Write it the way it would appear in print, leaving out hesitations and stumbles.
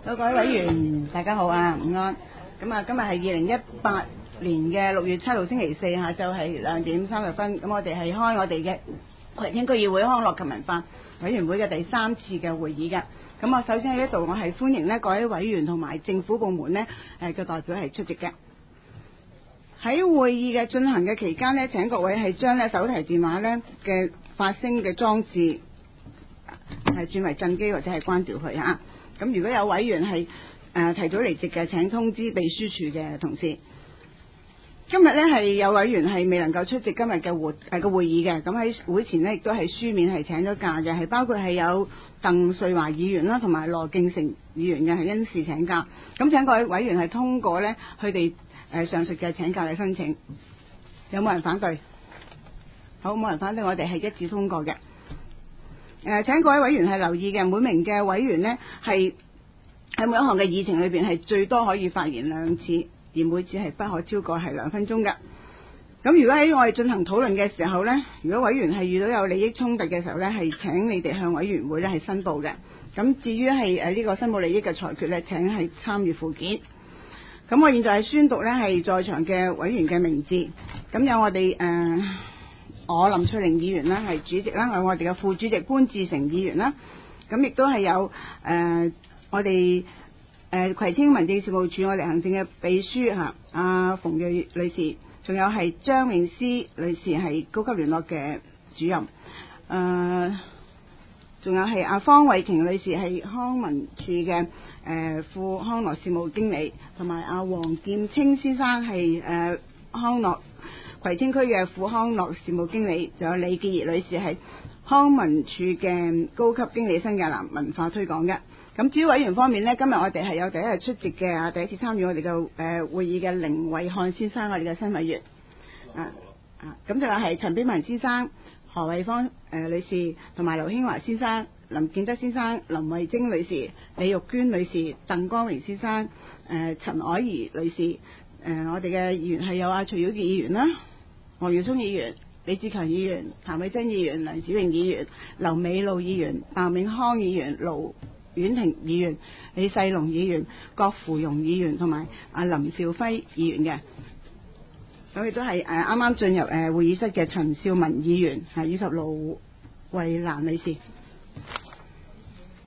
各位委員，大家好啊，午安。咁啊，今日係2018年嘅6月7號星期四下晝係2點30分。咁我哋係開我哋嘅葵青區議會康樂及文化委員會嘅第3次嘅會議嘅。咁我首先喺呢度，我係歡迎呢各位委員同埋政府部門呢嘅代表係出席嘅。喺會議嘅進行嘅期間呢，請各位係將呢手提電話呢嘅發聲嘅裝置係轉為震機或者係關掉佢嚇。咁如果有委員係提早離席嘅，請通知秘書處嘅同事。今日呢係有委員係未能夠出席今日嘅會議嘅，咁喺會前呢亦都係書面係請咗假嘅，係包括係有鄧瑞華議員啦，同埋羅敬成議員嘅係因事請假。咁請各位委員係通過呢佢哋上述嘅請假嘅申請。有冇人反對？好，冇人反對，我哋係一致通過嘅。請各位委員係留意嘅，每名嘅委員呢係喺每一項嘅議程裏邊係最多可以發言2次，而每次係不可超過係2分鐘嘅。咁如果喺我哋進行討論嘅時候呢，如果委員係遇到有利益衝突嘅時候呢，係請你哋向委員會呢係申報嘅。咁至於係呢個申報利益嘅裁決呢，請係參與附件。咁我現在係宣讀呢係在場嘅委員嘅名字。咁有我哋我林翠玲議員啦係主席啦，有我哋嘅副主席潘志成議員啦，咁亦都係有我哋葵青民政事務處我哋行政嘅秘書嚇阿馮睿女士，仲有係張詠詩女士係高級聯絡嘅主任，仲有係阿方慧瓊女士係康文署嘅副康樂事務經理，同埋阿黃劍清先生係葵青區嘅副康樂事務經理，仲有李潔儀女士係康文署嘅高級經理新界南文化推廣嘅。咁至於委員方面呢，今日我哋係有第一日出席嘅第一次參與我哋嘅會議嘅凌偉漢先生，我哋嘅新委員。咁仲有係陳炳文先生、何慧芳女士，同埋劉興華先生、林建德先生、林慧晶女士、李玉娟女士、鄧光榮先生、陳凱儀女士。我哋嘅議員係有阿徐耀傑議員啦、黃耀聰議員、李志強議員、譚偉珍議員、梁子穎議員、劉美露議員、白永康議員、盧婉婷議員、李世龍議員、郭芙蓉議員同埋阿林兆輝議員嘅。咁亦都係啱啱進入會議室嘅陳少文議員以及盧慧蘭女士。